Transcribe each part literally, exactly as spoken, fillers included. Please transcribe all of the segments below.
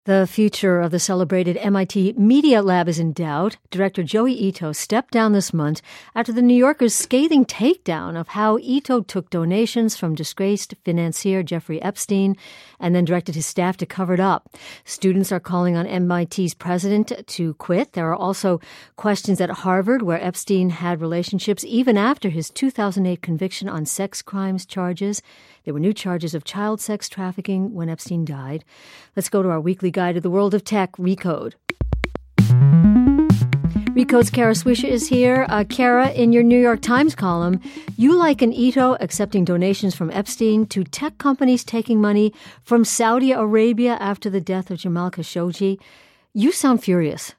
The future of the celebrated M I T Media Lab is in doubt. Director Joi Ito stepped down this month after the New Yorker's scathing takedown of how Ito took donations from disgraced financier Jeffrey Epstein and then directed his staff to cover it up. Students are calling on M I T's president to quit. There are also questions at Harvard, where Epstein had relationships even after his two thousand eight conviction on sex crimes charges. There were new charges of child sex trafficking when Epstein died. Let's go to our weekly guide to the world of tech, Recode. Recode's Kara Swisher is here. Uh, Kara, in your New York Times column, you liken Ito accepting donations from Epstein to tech companies taking money from Saudi Arabia after the death of Jamal Khashoggi. You sound furious.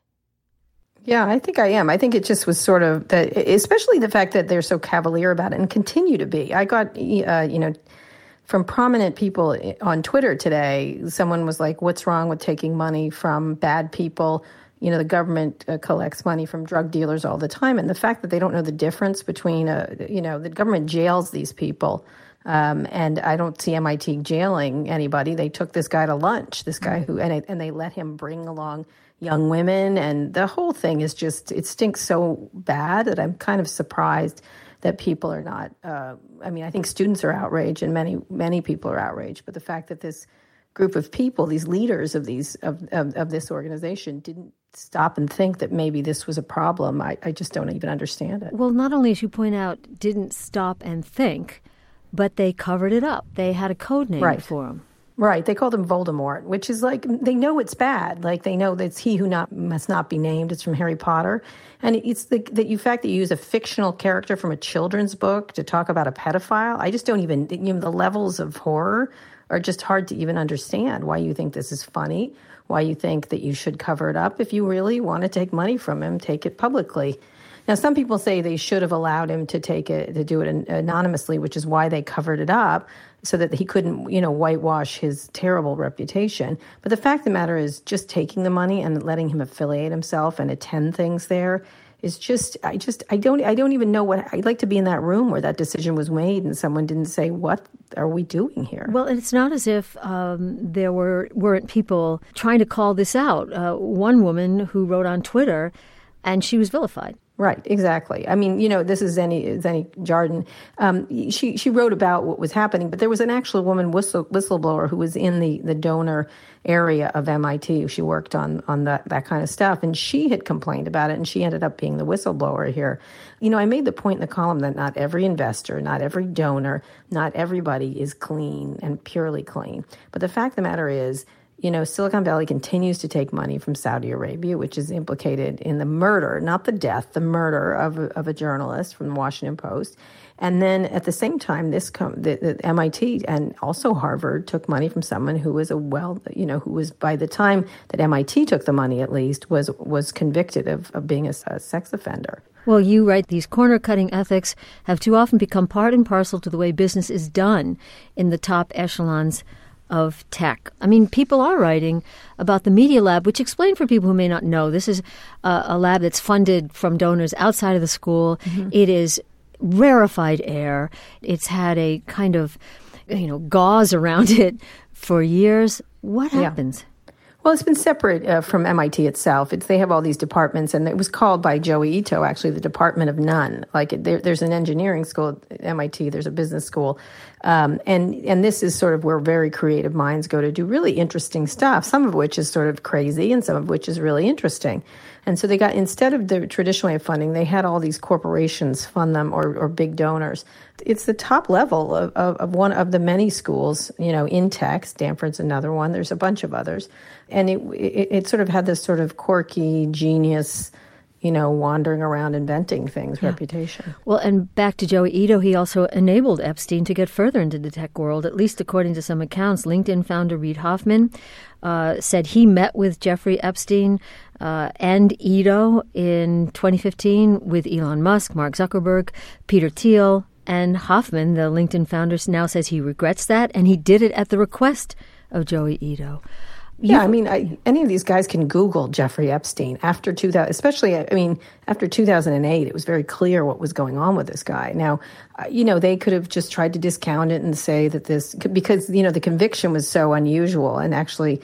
Yeah, I think I am. I think it just was sort of, that, especially the fact that they're so cavalier about it and continue to be. I got, uh, you know, from prominent people on Twitter today, someone was like, what's wrong with taking money from bad people? You know, the government uh, collects money from drug dealers all the time. And the fact that they don't know the difference between, uh, you know, the government jails these people. Um, and I don't see M I T jailing anybody. They took this guy to lunch, this guy who, and, it, and they let him bring along young women. And the whole thing is just, it stinks so bad that I'm kind of surprised that people are not, uh, I mean, I think students are outraged and many, many people are outraged. But the fact that this group of people, these leaders of these of, of, of this organization didn't stop and think that maybe this was a problem, I, I just don't even understand it. Well, not only, as you point out, didn't stop and think, but they covered it up. They had a code name right. for him. Right. They called him Voldemort, which is like, they know it's bad. Like, they know that it's he who not must not be named. It's from Harry Potter. And it's the, the fact that you use a fictional character from a children's book to talk about a pedophile. I just don't even, you know, the levels of horror are just hard to even understand. Why you think this is funny, why you think that you should cover it up. If you really want to take money from him, take it publicly. Now, some people say they should have allowed him to take it, to do it anonymously, which is why they covered it up, so that he couldn't, you know, whitewash his terrible reputation. But the fact of the matter is, just taking the money and letting him affiliate himself and attend things there is just, I just, I don't, I don't even know what, I'd like to be in that room where that decision was made and someone didn't say, what are we doing here? Well, it's not as if um, there were, weren't people trying to call this out. Uh, one woman who wrote on Twitter, and she was vilified. Right, exactly. I mean, you know, this is Zenny, Zenny Jardin. Um, she she wrote about what was happening, but there was an actual woman whistle, whistleblower who was in the, the donor area of M I T. She worked on, on that, that kind of stuff, and she had complained about it, and she ended up being the whistleblower here. You know, I made the point in the column that not every investor, not every donor, not everybody is clean and purely clean. But the fact of the matter is, you know, Silicon Valley continues to take money from Saudi Arabia, which is implicated in the murder, not the death, the murder of a, of a journalist from the Washington Post. And then at the same time, this com- the, the M I T and also Harvard took money from someone who was a well, you know, who was, by the time that M I T took the money, at least, was was convicted of, of being a, a sex offender. Well, you write, these corner-cutting ethics have too often become part and parcel to the way business is done in the top echelons of tech. I mean, people are writing about the Media Lab, which, explain for people who may not know, this is a, a lab that's funded from donors outside of the school. Mm-hmm. It is rarefied air. It's had a kind of, you know, gauze around it for years. What happens? Yeah. Well, it's been separate uh, from M I T itself. It's, they have all these departments, and it was called by Joi Ito, actually, the Department of None. Like, there, there's an engineering school at M I T, there's a business school, um, and and this is sort of where very creative minds go to do really interesting stuff, some of which is sort of crazy and some of which is really interesting. And so they got, instead of the traditional way of funding, they had all these corporations fund them, or, or big donors. It's the top level of, of, of one of the many schools, you know, in tech. Stanford's another one. There's a bunch of others. And it, it, it sort of had this sort of quirky, genius, you know, wandering around inventing things, yeah. reputation. Well, and back to Joi Ito, he also enabled Epstein to get further into the tech world, at least according to some accounts. LinkedIn founder Reid Hoffman uh, said he met with Jeffrey Epstein uh, and Ito in twenty fifteen with Elon Musk, Mark Zuckerberg, Peter Thiel, and Hoffman, the LinkedIn founder, now says he regrets that, and he did it at the request of Joi Ito. Yeah, I mean, I, any of these guys can Google Jeffrey Epstein after two thousand, especially, I mean, after two thousand eight, it was very clear what was going on with this guy. Now, uh, you know, they could have just tried to discount it and say that this, because, you know, the conviction was so unusual, and actually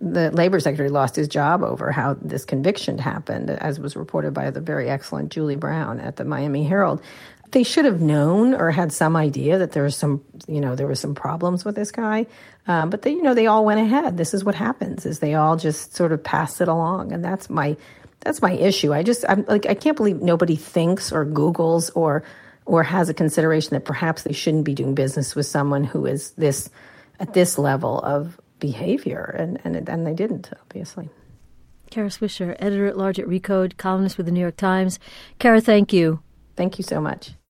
the labor secretary lost his job over how this conviction happened, as was reported by the very excellent Julie Brown at the Miami Herald. They should have known or had some idea that there was some, you know, there were some problems with this guy. Um, but they, you know, they all went ahead. This is what happens: is they all just sort of pass it along, and that's my that's my issue. I just, I'm like, I can't believe nobody thinks or Googles or or has a consideration that perhaps they shouldn't be doing business with someone who is this at this level of behavior, and and and they didn't, obviously. Kara Swisher, editor at large at Recode, columnist with the New York Times. Kara, thank you. Thank you so much.